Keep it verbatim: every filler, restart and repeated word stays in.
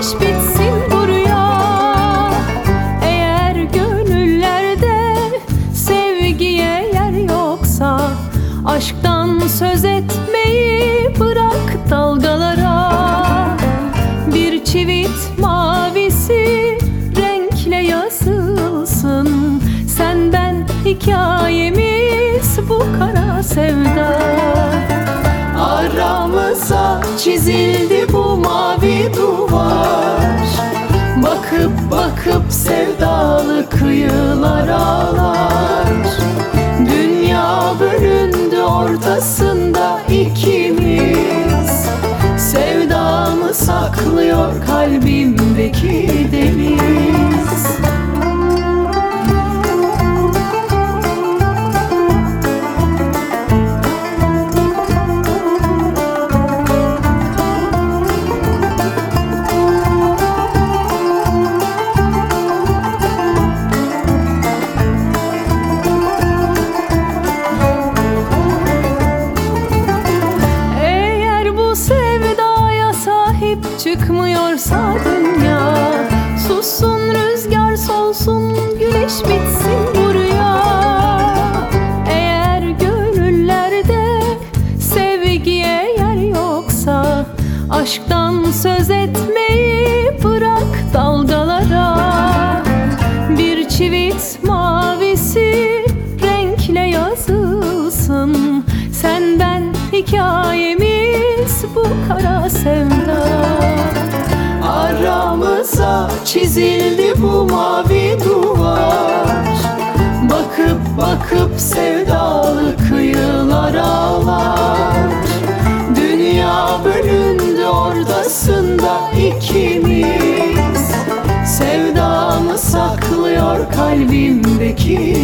güneş bitsin bu rüya. Eğer gönüllerde sevgiye yer yoksa, aşktan söz etmeyi bırak dalgalara. Bir çivit mavisi renkle yazılsın, sen ben hikayemiz bu kara sevda. Aramıza çizildi bu mavi duvar, bakıp bakıp sevdalı kıyılar ağlar. Dünya bölündü ortasında ikimiz, sevdamı saklıyor kalbimdeki deniz. Çıkmıyorsa dünya, sussun rüzgar, solsun güneş, bitsin bu rüya. Eğer gönüllerde sevgiye yer yoksa, aşktan söz etmeyi bırak dalgalara. Bir çivit mavisi renkle yazılsın, sen ben hikayemiz bu kara sevda. Aramıza çizildi bu mavi duvar, bakıp bakıp sevdalı kıyılar ağlar. Dünya bölündü ortasında ikimiz, sevdamı saklıyor kalbimdeki